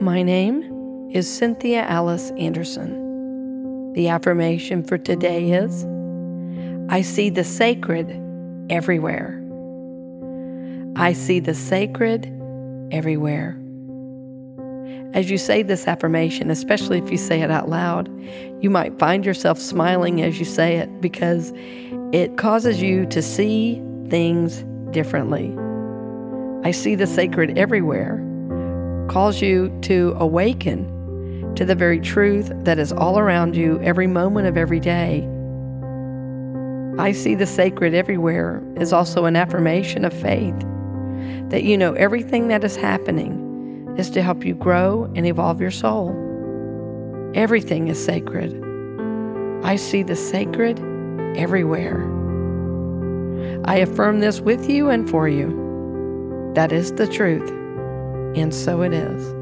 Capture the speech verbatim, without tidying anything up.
My name is Cynthia Alice Anderson. The affirmation for today is, I see the sacred everywhere. I see the sacred everywhere. As you say this affirmation, especially if you say it out loud, you might find yourself smiling as you say it because it causes you to see things differently. I see the sacred everywhere calls you to awaken to the very truth that is all around you every moment of every day. I see the sacred everywhere is also an affirmation of faith, that you know everything that is happening is to help you grow and evolve your soul. Everything is sacred. I see the sacred everywhere. I affirm this with you and for you. That is the truth, and so it is.